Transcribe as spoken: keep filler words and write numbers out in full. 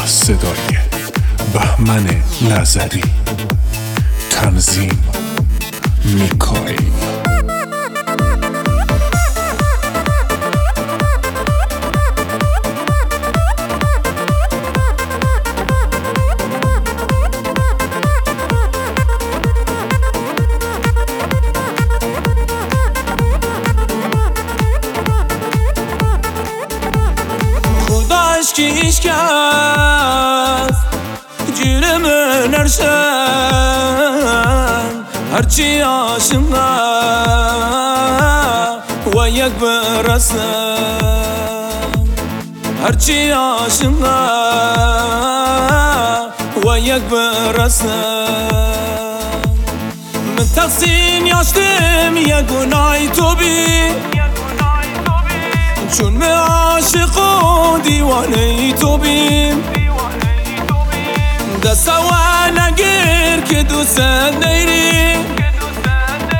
صدای بهمن نظری، تنظیم میکائیل. Hiç kez gülümün erşen Herçi yaşımda ve yek bırasın Herçi yaşımda ve yek bırasın Min taksim yaştım yegunay tobi چون به عاشق و دیوانه تو بیم دست و نگیر که دوست دیری